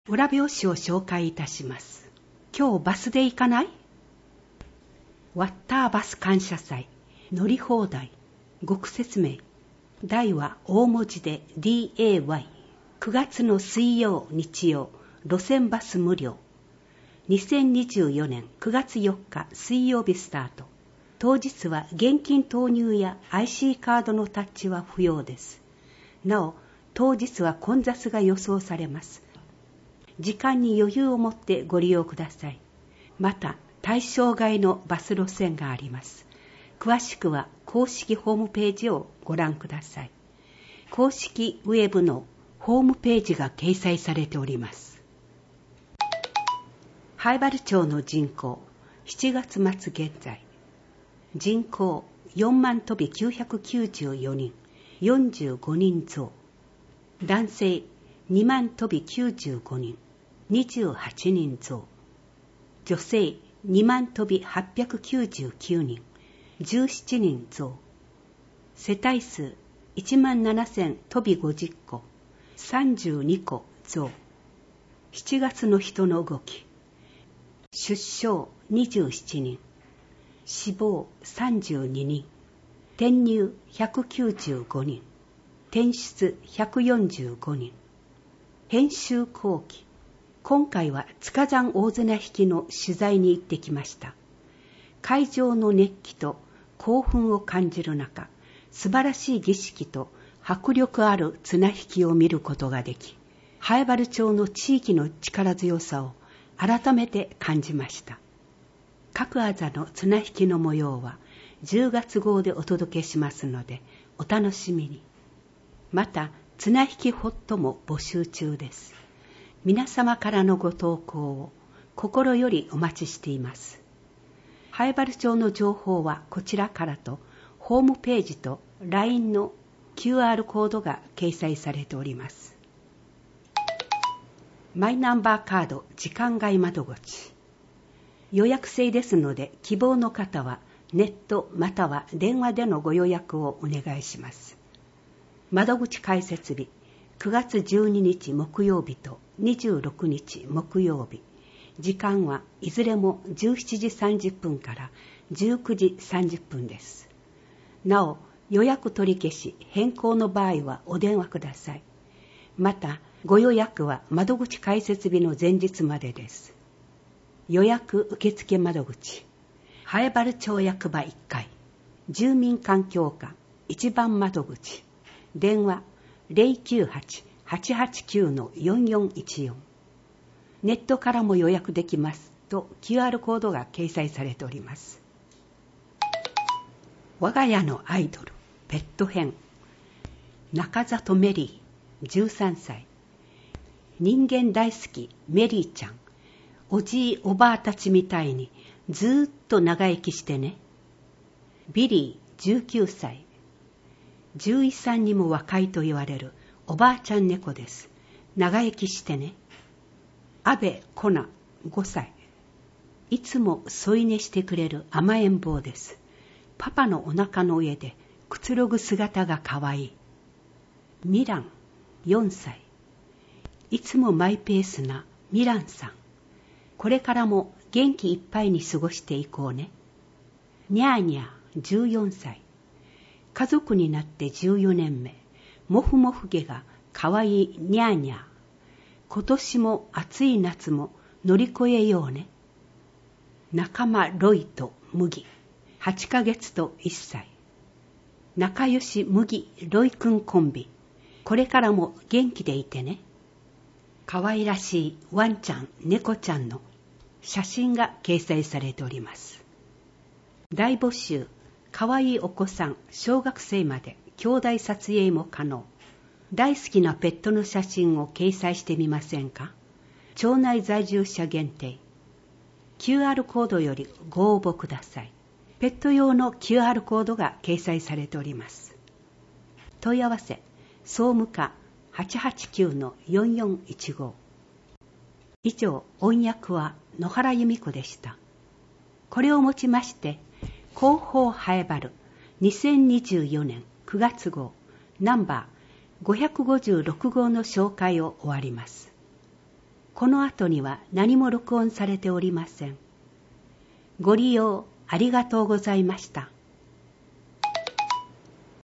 裏表紙を紹介いたします。今日バスで行かない？ワッターバス感謝祭、乗り放題、ご説明。題は大文字で DAY。9月の水曜、日曜、路線バス無料。2024年9月4日水曜日スタート。当日は現金投入や IC カードのタッチは不要です。なお、当日は混雑が予想されます。時間に余裕を持ってご利用ください。また、対象外のバス路線があります。詳しくは公式ホームページをご覧ください。公式ウェブのホームページが掲載されております。南風原町の人口、7月末現在。人口4万飛び994人、45人増。男性2万飛び95人、28人増。女性2万飛び899人、17人増。世帯数1万7000飛び50戸、32戸増。7月の人の動き。出生27人、死亡32人、転入195人、転出145人。編集後期。今回は塚山大綱引きの取材に行ってきました。会場の熱気と興奮を感じる中、素晴らしい儀式と迫力ある綱引きを見ることができ、南風原町の地域の力強さを改めて感じました。各あざの綱引きの模様は10月号でお届けしますのでお楽しみに。また綱引きホットも募集中です。皆様からのご投稿を心よりお待ちしています。南風原町の情報はこちらからとホームページと LINE の QR コードが掲載されております。マイナンバーカード時間外窓口。予約制ですので希望の方はネットまたは電話でのご予約をお願いします。窓口開設日9月12日木曜日と26日木曜日。時間はいずれも17時30分から19時30分です。なお、予約取り消し変更の場合はお電話ください。また、ご予約は窓口開設日の前日までです。予約受付窓口。南風原町役場1階。住民環境課1番窓口。電話 098-889-4414。ネットからも予約できますと QR コードが掲載されております。我が家のアイドルペット編。中里メリー13歳。人間大好きメリーちゃん。おじいおばあたちみたいにずーっと長生きしてね。ビリー19歳。獣医さんにも若いと言われるおばあちゃん猫です。長生きしてね。安部コナ5歳。いつも添い寝してくれる甘えん坊です。パパのお腹の上でくつろぐ姿がかわいい。ミラン4歳。いつもマイペースなミランさん。これからも元気いっぱいに過ごしていこうね。ニャーニャー14歳。家族になって14年目。もふもふ毛がかわいいニャーニャー。今年も暑い夏も乗り越えようね。仲間ロイと麦。8ヶ月と1歳。仲良し麦ロイくんコンビ。これからも元気でいてね。かわいらしいワンちゃん猫ちゃんの写真が掲載されております。大募集。かわいいお子さん小学生まで兄弟撮影も可能。大好きなペットの写真を掲載してみませんか。町内在住者限定。QR コードよりご応募ください。ペット用の QR コードが掲載されております。問い合わせ総務課 889-4415。以上、音訳は野原由美子でした。これをもちまして広報南風原2024年9月号ナンバー556号の紹介を終わります。 この後には何も録音されておりません。ご利用ありがとうございました。